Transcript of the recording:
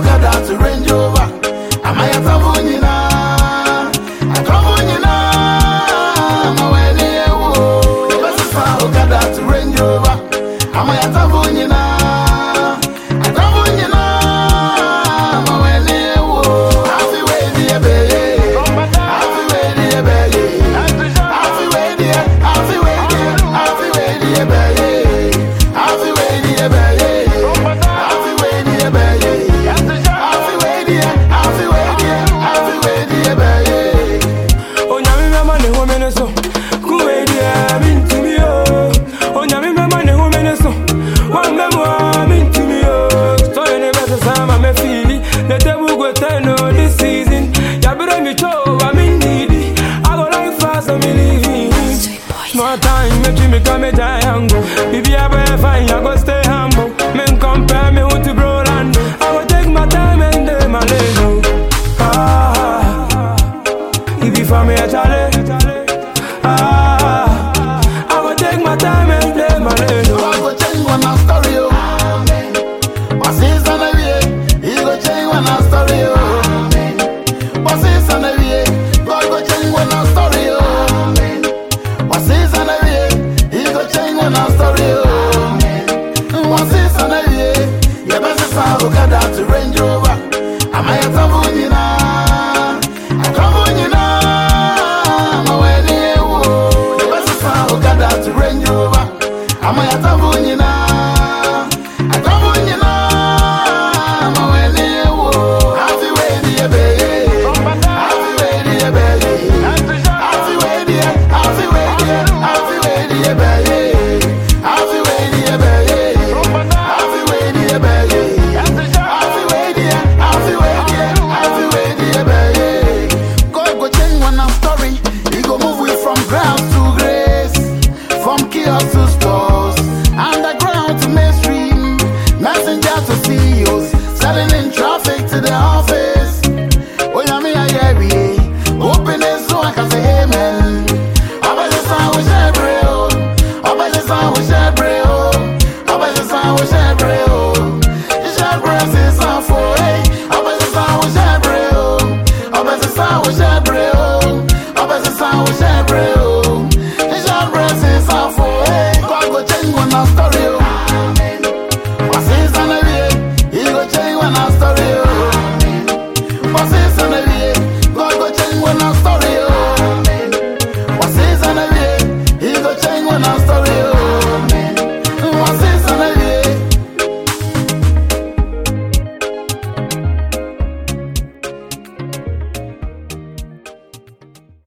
Okada to Range Rover. Amaya Tavunyina, Akavunyina, Mawene wo. The best is Okada to Range Rover. Amaya Tavunyina, Akavunyina, Mawene wo. Happy way dear baby, happy way dear baby, happy way dear, happy way dear, happy way dear baby, happy way dear baby. More time, make me come a giant. If you ever find, I go stay humble. Men compare me with the bro land. I will take my time and do my label. If you for me a challenge, I will take my time and play my label. I go change one story, what's this on the way? He go change one story, what's this on the way? God go change one story, what's this on the way? He go change one story, what's this on the way? Yeah, best is Okada to Range Rover. Amaya Tavunyina, Akavunyina, Mawene wo. The best is Okada to Range Rover. Amaya Tavunyina, Akavunyina, Mawene wo. Happy way dear baby, happy way dear baby, happy way dear, happy way dear, happy way dear baby, happy way dear baby, happy way dear baby, happy way dear, happy way dear, happy way dear baby. God go change one story. He go move we from ground to grace, from kiosk to stores, underground to mainstream, messenger to CEOs, selling in traffic to the office. Oh yeah, me I hear we open it so I can say amen. About the sound we share, bro. About the sound we share, bro. About the sound we share, bro.